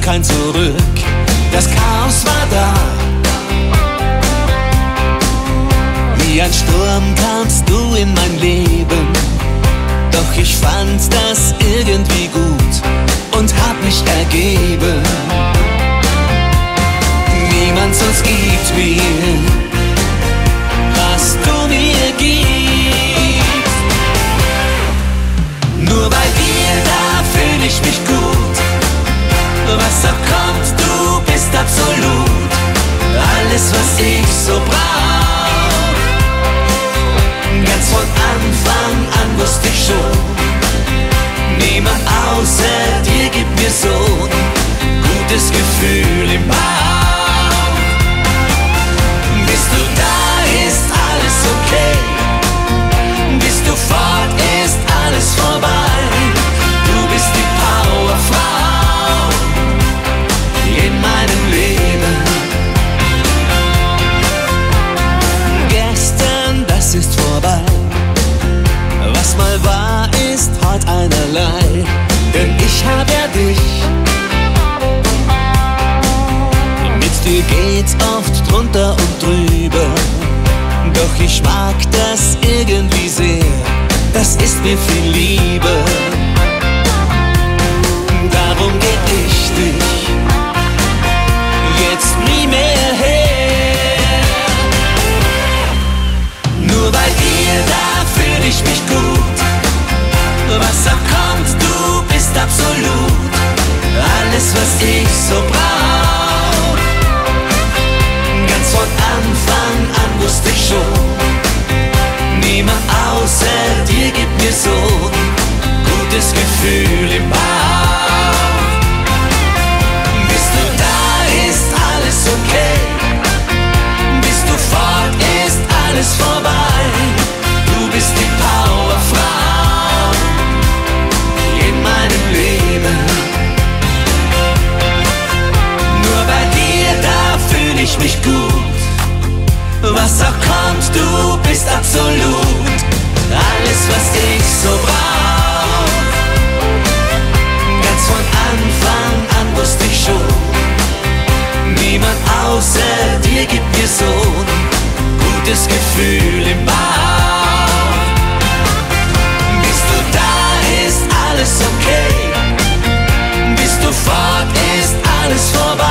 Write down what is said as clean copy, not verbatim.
kein Zurück. Das Chaos war da. Wie ein Sturm kamst du in mein Leben, doch ich fand das irgendwie gut und hab mich ergeben. Niemand sonst gibt mir, was du mir gibst. Nur bei dir, da fühl ich mich gut. Was auch kommt, du bist absolut alles, was ich so brauch. Ganz von Anfang an wusste ich schon, niemand außer dir gibt mir so ein gutes Gefühl im Bauch. Bist du da, ist alles okay. Bist du fort, ist alles vorbei. Du bist die Powerfrau in meinem Leben. Gestern, das ist vorbei. Was mal war, ist heute einerlei. Denn ich hab ja dich. Mit dir geht's oft drunter und drüber. Doch ich mag das irgendwie sehr. Das ist mir viel lieber. Darum geb ich dich jetzt nie mehr her. Nur bei dir, da fühl ich mich gut. Was auch kommt, du bist absolut alles, was ich so brauch. Ganz von Anfang an wusste ich schon, niemand außer dir gibt mir so ein gutes Gefühl im Bauch. Bist du da, ist alles okay. Bist du fort, ist alles vorbei. Du bist die Powerfrau in meinem Leben. Nur bei dir, da fühl ich mich gut. Was auch kommt, du bist absolut alles, was ich so brauch. Ganz von Anfang an wusste ich schon, niemand außer dir gibt mir so ein gutes Gefühl im Bauch. Bist du da, ist alles okay. Bist du fort, ist alles vorbei.